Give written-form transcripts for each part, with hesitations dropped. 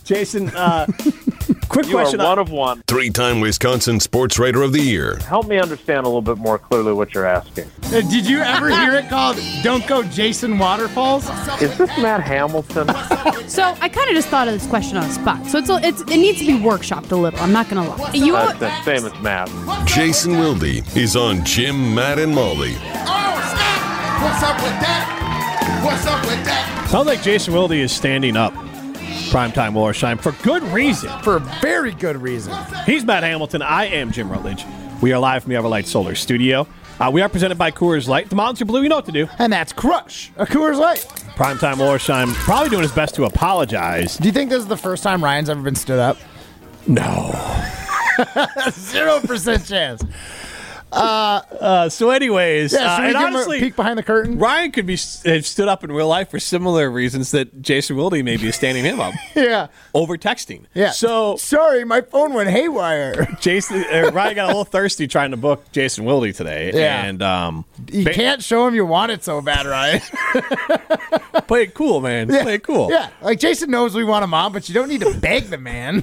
Jason, quick question. You are one of one. 3-time Wisconsin Sports Writer of the Year. Help me understand a little bit more clearly what you're asking. Did you ever hear it called Don't Go Jason Waterfalls? Is this Matt Hamilton? So I kind of just thought of this question on the spot. So it needs to be workshopped a little. I'm not going to lie. That's the same as Matt. Jason Wilde is on Jim, Matt, and Molly. Oh, snap! What's up with that? What's up with that? Sounds like Jason Wilde is standing up. Primetime Wollersheim for good reason. For very good reason. He's Matt Hamilton. I am Jim Rutledge. We are live from the Everlight Solar Studio. We are presented by Coors Light. The mountains are blue. You know what to do. And that's Crush, a Coors Light. Primetime Wollersheim probably doing his best to apologize. Do you think this is the first time Ryan's ever been stood up? No. 0% chance. So anyways, Yeah, and give honestly, him a peek behind the curtain? Ryan could have stood up in real life for similar reasons that Jason Wilde maybe is standing him up. Yeah. Over texting. Yeah. So sorry, my phone went haywire. Ryan got a little thirsty trying to book Jason Wilde today. Yeah. And You can't show him you want it so bad, Ryan. play it cool, man. Yeah. Play it cool. Yeah. Like Jason knows we want him on, but you don't need to beg the man.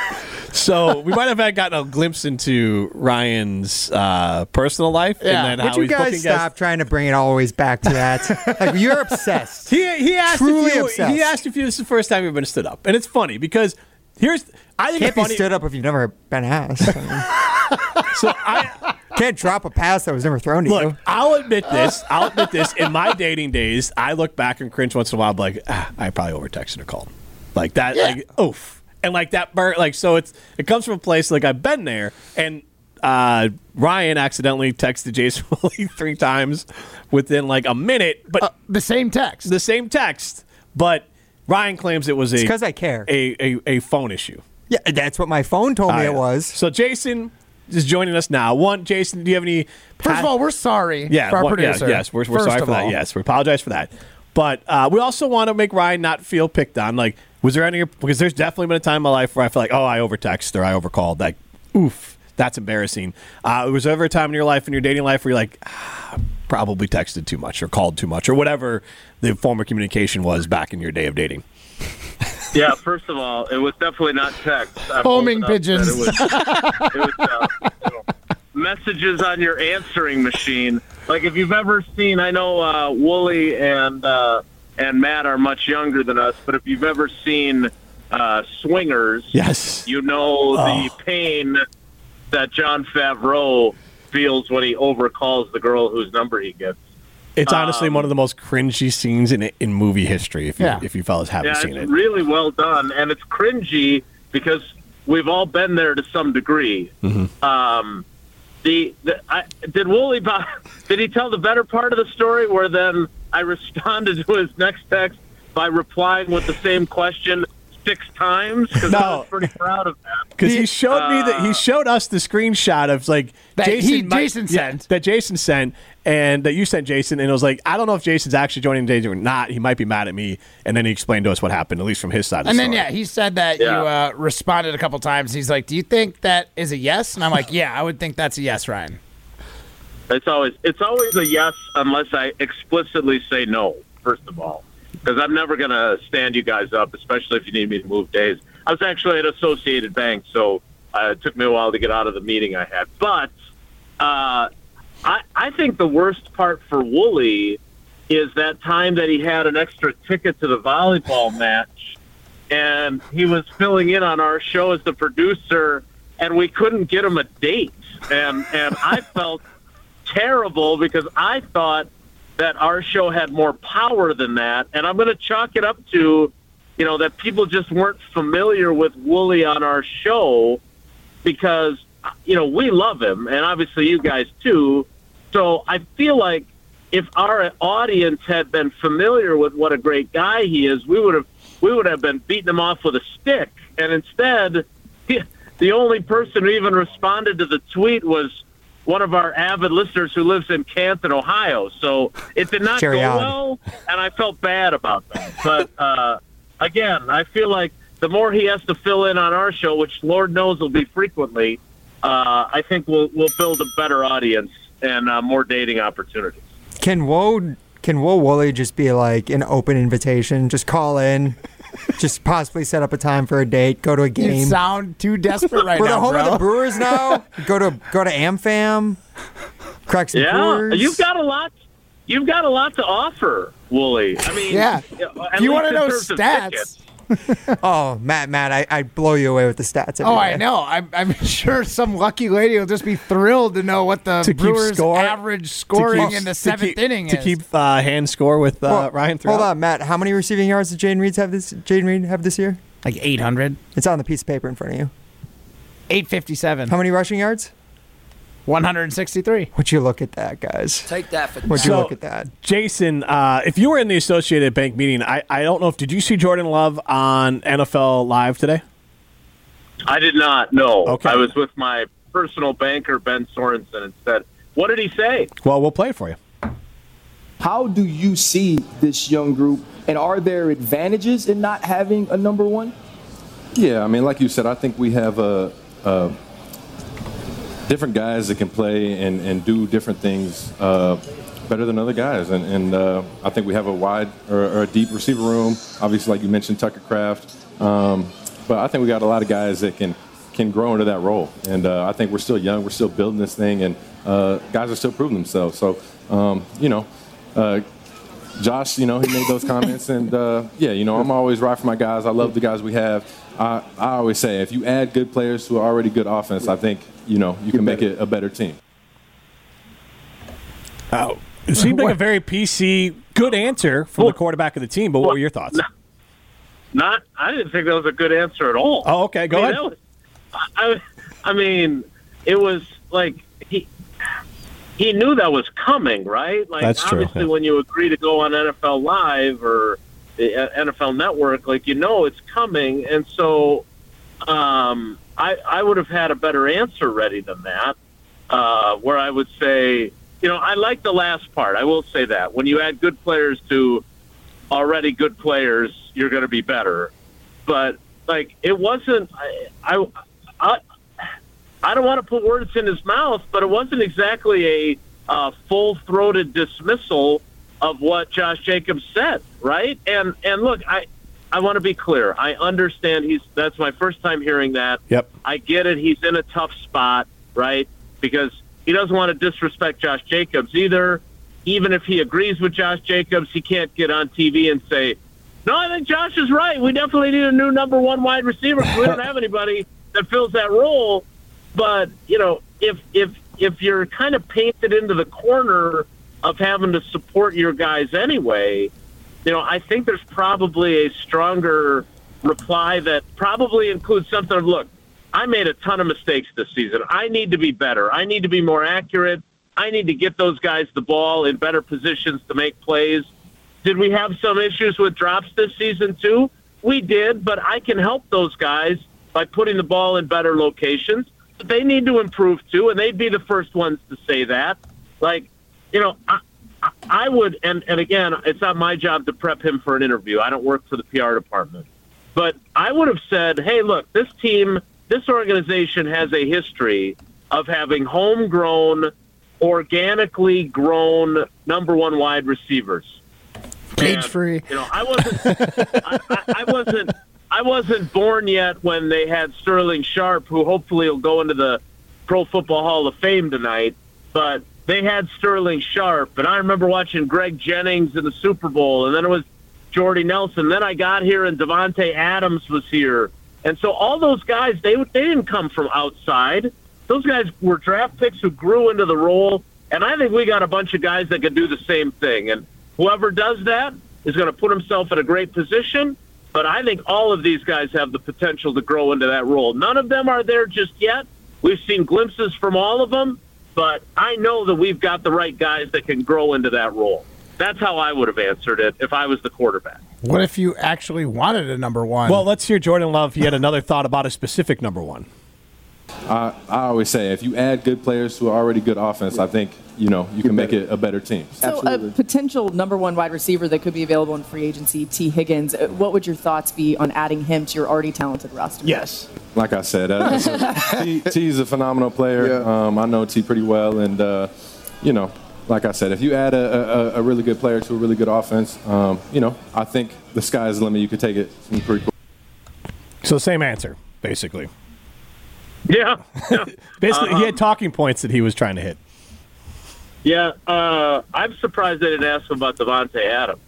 So we might have gotten a glimpse into Ryan's personal life, Yeah. and then Would how you he's guys booking stop guests. trying to bring it always back to that? Like, you're obsessed. He asked Truly if you, obsessed. he asked if this is the first time you've been stood up, and it's funny because I think Can't it's be funny. stood up if you've never been asked. So I Can't drop a pass that was never thrown to you. look. I'll admit this. In my dating days, I look back and cringe once in a while. Like I probably over texted or called, like that. Yeah. Like oof. And like that burn, like so it comes from a place like I've been there, and Ryan accidentally texted Jason Wilde 3 times within like a minute, but The same text. the same text. But Ryan claims it was It's 'cause I care. a phone issue. Yeah, that's what my phone told me it was. So Jason is joining us now. Jason, do you have any? First of all, we're sorry for our producer. yes, we're First sorry of for that. all. Yes, we apologize for that. But we also want to make Ryan not feel picked on. Like, was there any? Because there's definitely been a time in my life where I feel like, oh, I overtext or I overcalled. Like, oof, that's embarrassing. Was there ever a time in your life, in your dating life, where you're like, probably texted too much or called too much or whatever the form of communication was back in your day of dating? Yeah, first of all, it was definitely not text. I'm Homing old enough that pigeons. It was messages on your answering machine. Like if you've ever seen, I know Wooly and Matt are much younger than us, but if you've ever seen Swingers, Yes. you know the pain that Jon Favreau feels when he overcalls the girl whose number he gets. It's honestly one of the most cringy scenes in movie history. If you fellas haven't Yeah, seen it's it, really well done, and it's cringy because we've all been there to some degree. Mm-hmm. Did Wooly? Did he tell the better part of the story? Where then I responded to his next text by replying with the same question 6 times because I was pretty proud of that. Because he showed me that he showed us the screenshot of like That Jason sent. that Jason sent, and that you sent Jason, and it was like I don't know if Jason's actually joining the dating or not. He might be mad at me, and then he explained to us what happened, at least from his side. Of the And then, story. he said that you responded a couple times. He's like, do you think that is a yes? And I'm like, yeah, I would think that's a yes, Ryan. It's always a yes unless I explicitly say no. First of all, because I'm never going to stand you guys up, especially if you need me to move days. I was actually at Associated Bank, so it took me a while to get out of the meeting I had. But I think the worst part for Wooly is that time that he had an extra ticket to the volleyball match, and he was filling in on our show as the producer, and we couldn't get him a date. And I felt terrible because I thought that our show had more power than that. And I'm going to chalk it up to, that people just weren't familiar with Wooly on our show because, we love him and obviously you guys too. So I feel like if our audience had been familiar with what a great guy he is, we would have been beating him off with a stick. And instead, the only person who even responded to the tweet was one of our avid listeners who lives in Canton, Ohio. So it did not go well, and I felt bad about that. But, again, I feel like the more he has to fill in on our show, which Lord knows will be frequently, I think we'll build a better audience and more dating opportunities. Can Wooly just be like an open invitation? Just call in, Just possibly set up a time for a date, go to a You game. sound too desperate right We're now, the home bro. of the Brewers now. Go to AmFam. Crack some Yeah, Brewers. you've got a lot. You've got a lot to offer, Wooly. I mean, Yeah. at You least want to in know terms of stats? tickets. Oh, Matt, I blow you away with the stats. Every Oh, day. I know. I'm sure some lucky lady will just be thrilled to know what the To keep Brewers' score? average scoring in the seventh inning is. to keep hand score with Ryan throughout. Hold on, Matt. How many receiving yards did Jaden Reed have this year? like 800, It's on the piece of paper in front of you. 857, How many rushing yards? 163. Would you look at that, guys? Take that for Would you So- look at that? Jason, if you were in the Associated Bank meeting, I don't know if did you see Jordan Love on NFL Live today? I did not. No. Okay. I was with my personal banker, Ben Sorensen, and said, "What did he say?" Well, we'll play it for you. How do you see this young group, and are there advantages in not having a number one? Yeah, I mean, like you said, I think we have different guys that can play and do different things better than other guys. And I think we have a wide or a deep receiver room. Obviously, like you mentioned, Tucker Kraft. But I think we got a lot of guys that can grow into that role. And I think we're still young. We're still building this thing. And guys are still proving themselves. So, Josh, he made those comments. And, I'm always right for my guys. I love the guys we have. I always say, if you add good players to an already good offense, I think, you can make it a better team. It seemed like a very PC, good answer from the quarterback of the team, but what were your thoughts? I didn't think that was a good answer at all. Oh, okay. Go ahead. I mean, it was like he knew that was coming, right? Like, That's true, obviously, yeah. when you agree to go on NFL Live or the NFL Network, like, it's coming. And so I would have had a better answer ready than that, where I would say, I like the last part. I will say that. When you add good players to already good players, you're going to be better. But, like, it wasn't I don't want to put words in his mouth, but it wasn't exactly a full-throated dismissal of what Josh Jacobs said, right? And look, I want to be clear. I understand that's my first time hearing that. Yep. I get it. He's in a tough spot, right? Because he doesn't want to disrespect Josh Jacobs either. Even if he agrees with Josh Jacobs, he can't get on TV and say, "No, I think Josh is right. We definitely need a new number one wide receiver because we don't have anybody that fills that role." But, if you're kind of painted into the corner of having to support your guys anyway, I think there's probably a stronger reply that probably includes something of, look, I made a ton of mistakes this season. I need to be better. I need to be more accurate. I need to get those guys the ball in better positions to make plays. Did we have some issues with drops this season too? We did, but I can help those guys by putting the ball in better locations. But they need to improve too, and they'd be the first ones to say that. Like, I would, and again, it's not my job to prep him for an interview. I don't work for the PR department. But I would have said, hey, look, this team, this organization has a history of having homegrown, organically grown number one wide receivers. Cage free. I wasn't born yet when they had Sterling Sharp, who hopefully will go into the Pro Football Hall of Fame tonight. But they had Sterling Sharp, and I remember watching Greg Jennings in the Super Bowl, and then it was Jordy Nelson. Then I got here, and Devontae Adams was here. And so all those guys, they didn't come from outside. Those guys were draft picks who grew into the role, and I think we got a bunch of guys that could do the same thing. And whoever does that is going to put himself in a great position, but I think all of these guys have the potential to grow into that role. None of them are there just yet. We've seen glimpses from all of them, but I know that we've got the right guys that can grow into that role. That's how I would have answered it if I was the quarterback. What if you actually wanted a number one? Well, let's hear Jordan Love. He had another thought about a specific number one. I always say, if you add good players to an already good offense, I think, you can make it a better team. So a potential number one wide receiver that could be available in free agency, T. Higgins, what would your thoughts be on adding him to your already talented roster? Yes. Like I said, T is a phenomenal player. Yeah. I know T pretty well, and, like I said, if you add a really good player to a really good offense, I think the sky's the limit. You could take it pretty cool. So same answer, basically. Yeah. Basically, he had talking points that he was trying to hit. Yeah, I'm surprised they didn't ask him about Davante Adams.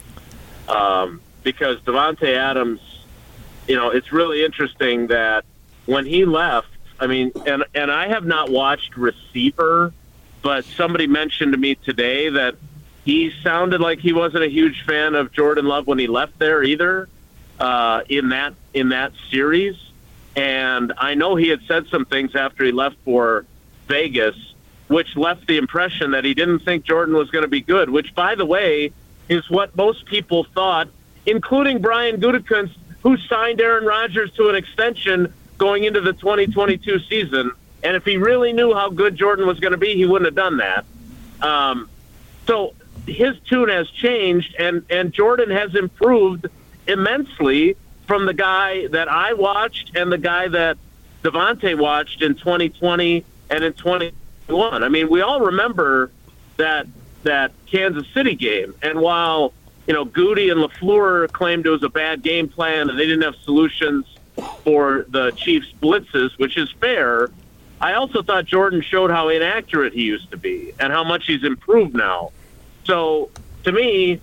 Because Davante Adams, it's really interesting that when he left, I mean, and I have not watched receiver, but somebody mentioned to me today that he sounded like he wasn't a huge fan of Jordan Love when he left there either, in that series. And I know he had said some things after he left for Vegas, which left the impression that he didn't think Jordan was going to be good, which, by the way, is what most people thought, including Brian Gutekunst, who signed Aaron Rodgers to an extension going into the 2022 season. And if he really knew how good Jordan was going to be, he wouldn't have done that. So his tune has changed, and Jordan has improved immensely from the guy that I watched and the guy that Davante watched in 2020 and in 2021. I mean, we all remember that Kansas City game. And while, Goody and LaFleur claimed it was a bad game plan and they didn't have solutions for the Chiefs' blitzes, which is fair, I also thought Jordan showed how inaccurate he used to be and how much he's improved now. So to me,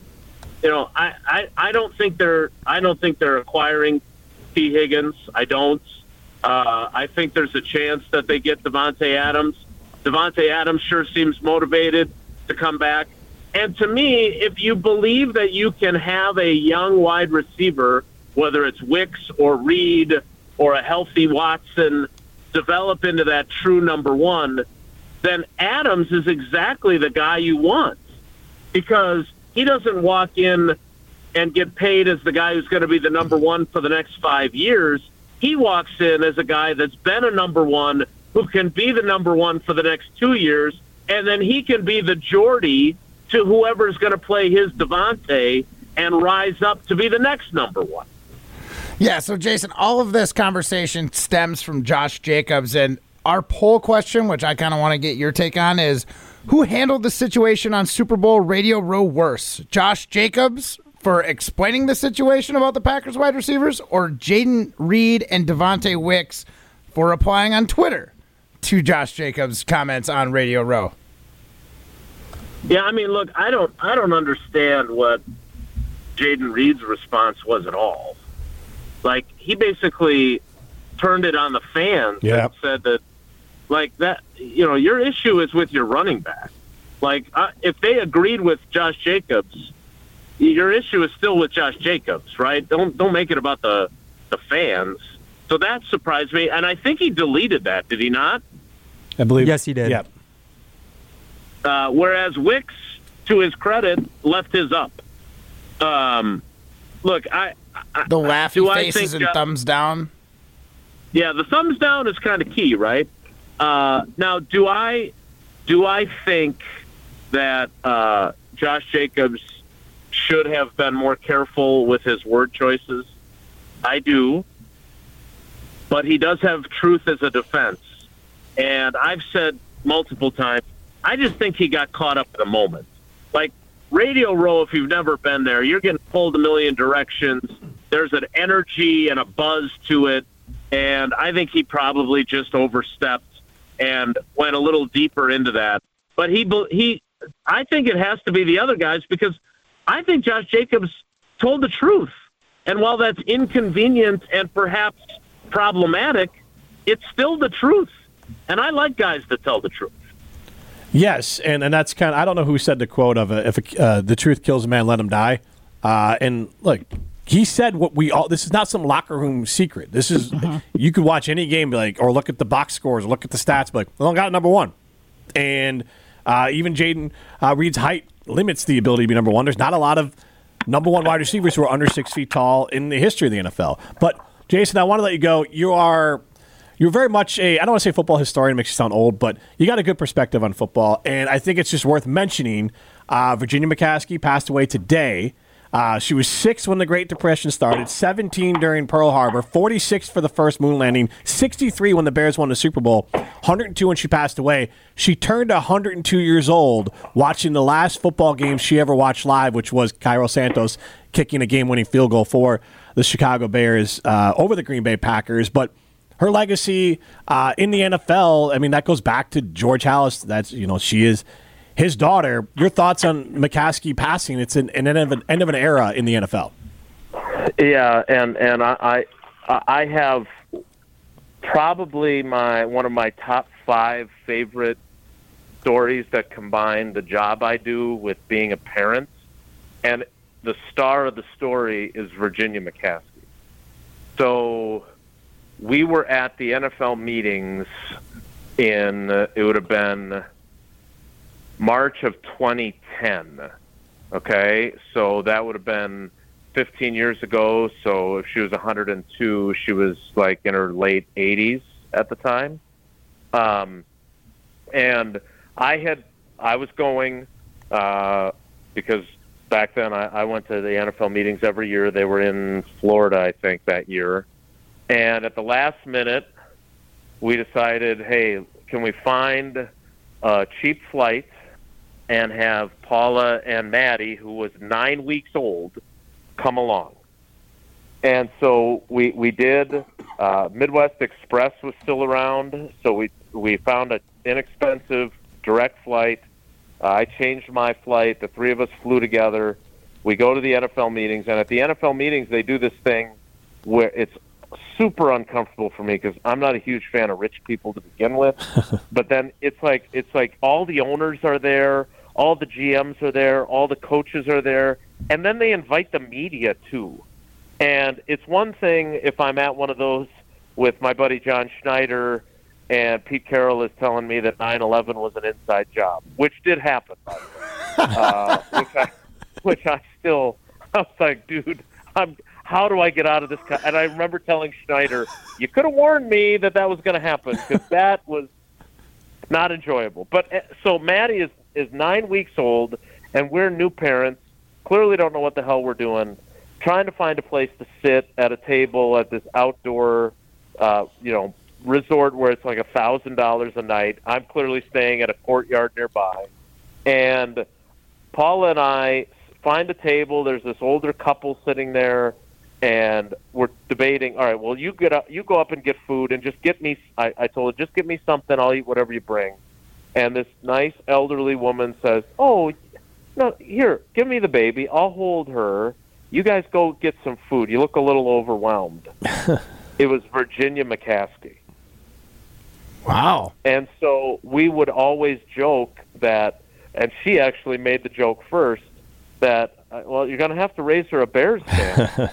I don't think they're acquiring T. Higgins. I don't. I think there's a chance that they get Davante Adams. Davante Adams sure seems motivated to come back. And to me, if you believe that you can have a young wide receiver, whether it's Wicks or Reed or a healthy Watson, develop into that true number one, then Adams is exactly the guy you want, because he doesn't walk in and get paid as the guy who's going to be the number one for the next 5 years. He walks in as a guy that's been a number one who can be the number one for the next 2 years, and then he can be the Jordy to whoever's going to play his Davante and rise up to be the next number one. Yeah, so Jason, all of this conversation stems from Josh Jacobs, and our poll question, which I kind of want to get your take on, is who handled the situation on Super Bowl Radio Row worse? Josh Jacobs for explaining the situation about the Packers wide receivers, or Jaden Reed and Devontae Wicks for replying on Twitter to Josh Jacobs' comments on Radio Row? Yeah, I mean, look, I don't understand what Jaden Reed's response was at all. Like, he basically turned it on the fans and said that, like, that, your issue is with your running back. Like, if they agreed with Josh Jacobs, your issue is still with Josh Jacobs, right? Don't make it about the fans. So that surprised me, and I think he deleted that, did he not? I believe. Yes, he did. Yep. Whereas Wicks, to his credit, left his up. Look, the laughy faces and thumbs down. Yeah, the thumbs down is kind of key, right? Now, do I think that Josh Jacobs should have been more careful with his word choices? I do. But he does have truth as a defense. And I've said multiple times, I just think he got caught up in the moment. Like, Radio Row, if you've never been there, you're getting pulled a million directions. There's an energy and a buzz to it. And I think he probably just overstepped and went a little deeper into that. But I think it has to be the other guys, because I think Josh Jacobs told the truth. And while that's inconvenient and perhaps problematic, it's still the truth. And I like guys that tell the truth. Yes, and that's kind of, I don't know who said the quote of it, if the truth kills a man, let him die. And look, he said what we all, this is not some locker room secret. This is, you could watch any game, be like, or look at the box scores, or look at the stats, be like, well, I got number one. And even Jaden Reed's height limits the ability to be number one. There's not a lot of number one wide receivers who are under 6 feet tall in the history of the NFL. But Jason, I want to let you go. You're very much I don't want to say football historian, makes you sound old, but you got a good perspective on football. And I think it's just worth mentioning Virginia McCaskey passed away today. She was 6 when the Great Depression started, 17 during Pearl Harbor, 46 for the first moon landing, 63 when the Bears won the Super Bowl, 102 when she passed away. She turned 102 years old watching the last football game she ever watched live, which was Cairo Santos kicking a game-winning field goal for the Chicago Bears over the Green Bay Packers. But her legacy in the NFL, I mean, that goes back to George Halas. She is his daughter. Your thoughts on McCaskey passing? It's an end of an era in the NFL. Yeah, and I have probably one of my top 5 favorite stories that combine the job I do with being a parent, and the star of the story is Virginia McCaskey. So we were at the NFL meetings it would have been March of 2010. Okay, so that would have been 15 years ago. So if she was 102, she was like in her late 80s at the time. And I was going because back then I went to the NFL meetings every year. They were in Florida, I think, that year. And at the last minute, we decided, hey, can we find a cheap flight and have Paula and Maddie, who was 9 weeks old, come along? And so we did. Midwest Express was still around, so we found an inexpensive direct flight. I changed my flight. The 3 of us flew together. We go to the NFL meetings, and at the NFL meetings, they do this thing where it's super uncomfortable for me because I'm not a huge fan of rich people to begin with. But then it's like all the owners are there, all the GMs are there, all the coaches are there, and then they invite the media too. And it's one thing if I'm at one of those with my buddy John Schneider and Pete Carroll is telling me that 9/11 was an inside job, which did happen, by the way. Which I was like, dude, how do I get out of this? And I remember telling Schneider, you could have warned me that was going to happen because that was not enjoyable. But so Maddie is 9 weeks old, and we're new parents, clearly don't know what the hell we're doing, trying to find a place to sit at a table at this outdoor, resort where it's like $1,000 a night. I'm clearly staying at a courtyard nearby. And Paula and I find a table. There's this older couple sitting there, and we're debating, all right, well, you go up and get food and just get me, I told her, just get me something. I'll eat whatever you bring. And this nice elderly woman says, oh, no, here, give me the baby. I'll hold her. You guys go get some food. You look a little overwhelmed. It was Virginia McCaskey. Wow. And so we would always joke that, and she actually made the joke first, that, well, you're going to have to raise her a Bears fan.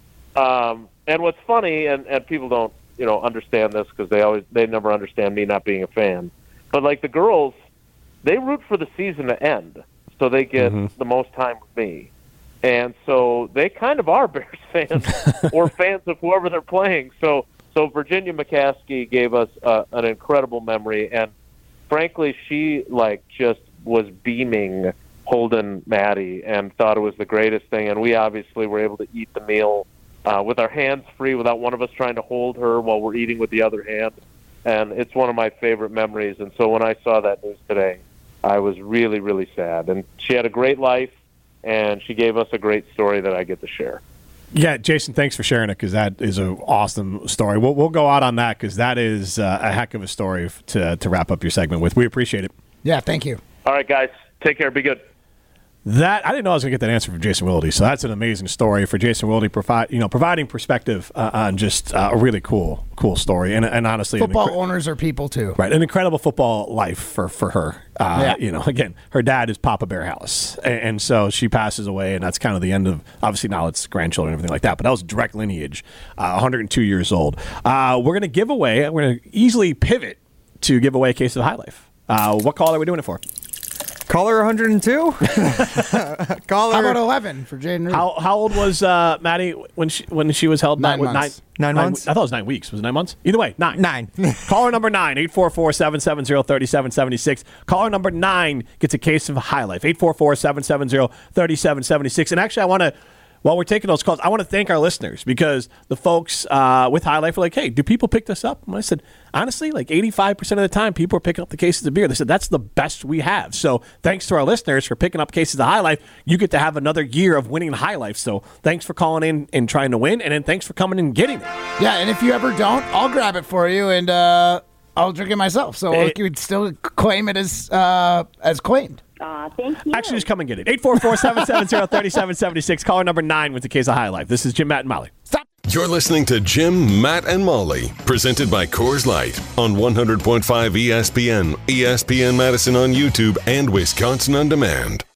And what's funny, and people don't, understand this because they never understand me not being a fan. But like the girls, they root for the season to end, so they get the most time with me. And so they kind of are Bears fans or fans of whoever they're playing. So Virginia McCaskey gave us an incredible memory, and frankly, she just was beaming holding Maddie and thought it was the greatest thing. And we obviously were able to eat the meal with our hands free without one of us trying to hold her while we're eating with the other hand. And it's one of my favorite memories. And so when I saw that news today, I was really, really sad. And she had a great life, and she gave us a great story that I get to share. Yeah, Jason, thanks for sharing it because that is an awesome story. We'll go out on that because that is a heck of a story to wrap up your segment with. We appreciate it. Yeah, thank you. All right, guys. Take care. Be good. I didn't know I was going to get that answer from Jason Wilde, so that's an amazing story for Jason Wilde, providing perspective on just a really cool story, and honestly, football owners are people too, right? An incredible football life for her. Yeah. Again, her dad is Papa Bear Halas, and so she passes away, and that's kind of the end of. Obviously, now it's grandchildren and everything like that, but that was direct lineage. 102 years old. We're going to give away. We're going to easily pivot to give away a case of High Life. What call are we doing it for? Caller 102? Caller. How about 11 for Jaden Reed? How old was Maddie when she was held? 9 months. 9 months? I thought it was 9 weeks. Was it 9 months? Either way, 9. 9. Caller number 9, 844-770-3776. Caller number 9 gets a case of High Life, 844-770-3776. And actually, I want to, while we're taking those calls, I want to thank our listeners because the folks with High Life were like, hey, do people pick this up? And I said, honestly, like 85% of the time, people are picking up the cases of beer. They said, that's the best we have. So thanks to our listeners for picking up cases of High Life. You get to have another year of winning High Life. So thanks for calling in and trying to win. And then thanks for coming and getting it. Yeah, and if you ever don't, I'll grab it for you and I'll drink it myself. So you would still claim it as claimed. Thank you. Actually, just come and get it. 844-770-3776. Caller number 9 with the case of High Life. This is Jim, Matt, and Molly. Stop. You're listening to Jim, Matt, and Molly, presented by Coors Light on 100.5 ESPN, ESPN Madison on YouTube, and Wisconsin On Demand.